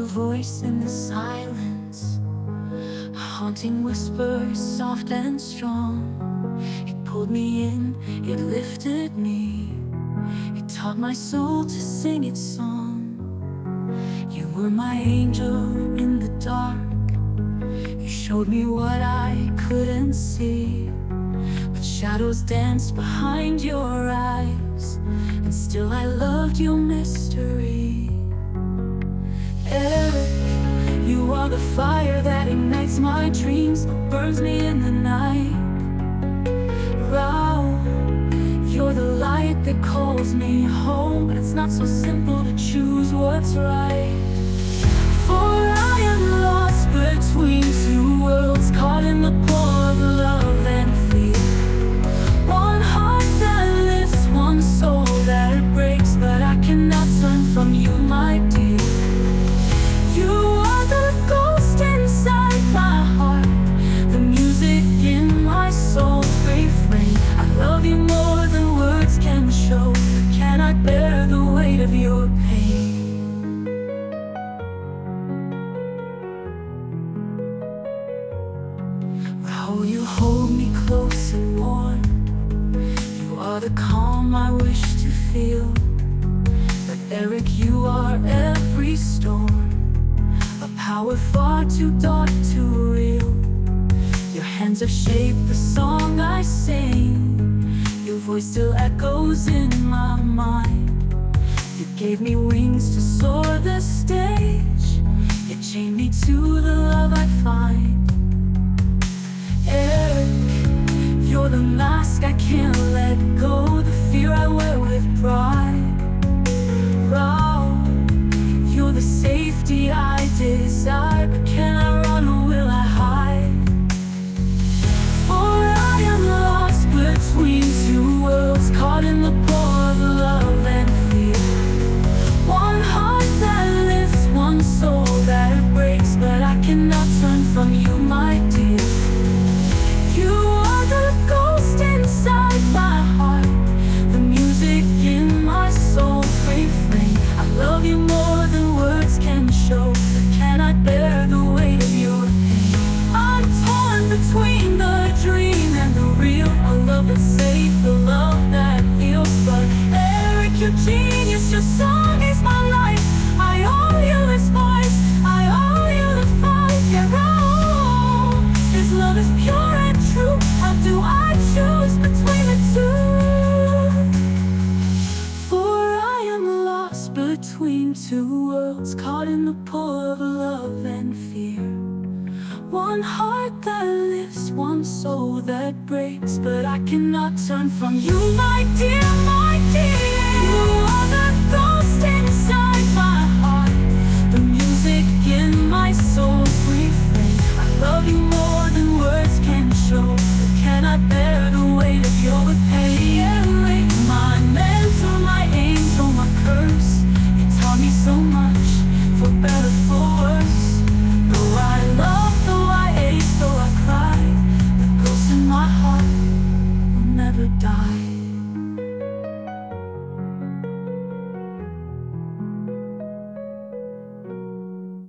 voice in the silence, a haunting whisper, soft and strong. It pulled me in, it lifted me, it taught my soul to sing its song. You were my angel in the dark, you showed me what I couldn't see, but shadows danced behind your eyes, and still I loved your mystery. Eric, you are the fire that ignites my dreams, but burns me in the night. Rao, you're the light that calls me home, but it's not so simple to choose what's right. For I am lost between two worlds, caught in the pull of love and fear. One heart that lifts, one soul that breaks, but I cannot turn from you, my dear. You are the ghost inside my heart, the music in my soul's refrain. I love you more than words can show, but cannot bear the weight of your pain. Oh, you hold me close and warm, you are the calm I wish to feel. But Eric, you are every storm, a power far too dark to real. Your hands have shaped the song I sing, your voice still echoes in my mind. You gave me wings to soar the stage, you chained me to the love I find. Eric, you're the mask I can't let go, the fear I wear with pride. Rao, you're the safety I desire, but can I run or will I hide? For I am lost between two worlds, caught in the pull of love and fear. One heart that lifts, one soul that breaks, but I cannot turn from you, my dear. You are the ghost inside my heart, the music in my soul's refrain. I love you more than words can show, but cannot bear the weight of your pain. I'm torn between the dream and the real, a love that's safe, a love that heals. But Eric, your genius, your song is my life. I owe you this voice, I owe you the fight. Yeah, oh, this love is pure and true. How do I choose between the two? For I am lost between two worlds, caught in the pull of love and fear. One heart that lifts, one soul that breaks, but I cannot turn from you, my dear, my dear.